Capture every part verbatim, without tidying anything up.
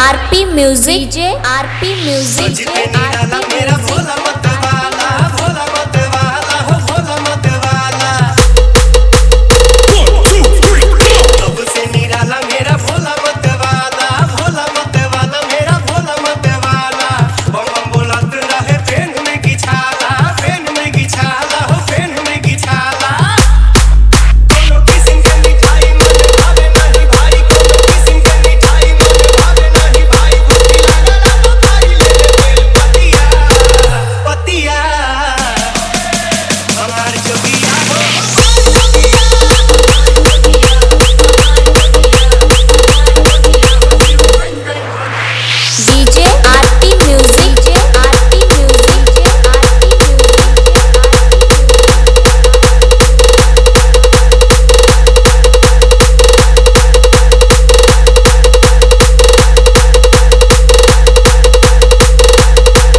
RP music जे RP music मेरा भोला मत वाला भोला मत वाला हो भोला मत वाला अब से निराला मेरा भोला मत वाला भोला मत वाला मेरा भोला मत वाला बम बम बोलत रहे फेन में की छाला फेन में की छाला हो फेन में की छाला कोनो किस्म के मिठाई मन भावे नहीं भाई कोनो किस्म के मिठाई मन भावे नहीं भाई भूखी लगा तो खाई ले ले बेल पतिया पतिया हमार जोगिया हो डीजे आरपी म्यूजिक जे आरपी म्यूजिक जे RP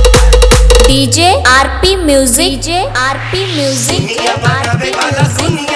music DJ RP music जे आरपी म्यूजिक जे दुनिया बनावे वाला दुनिया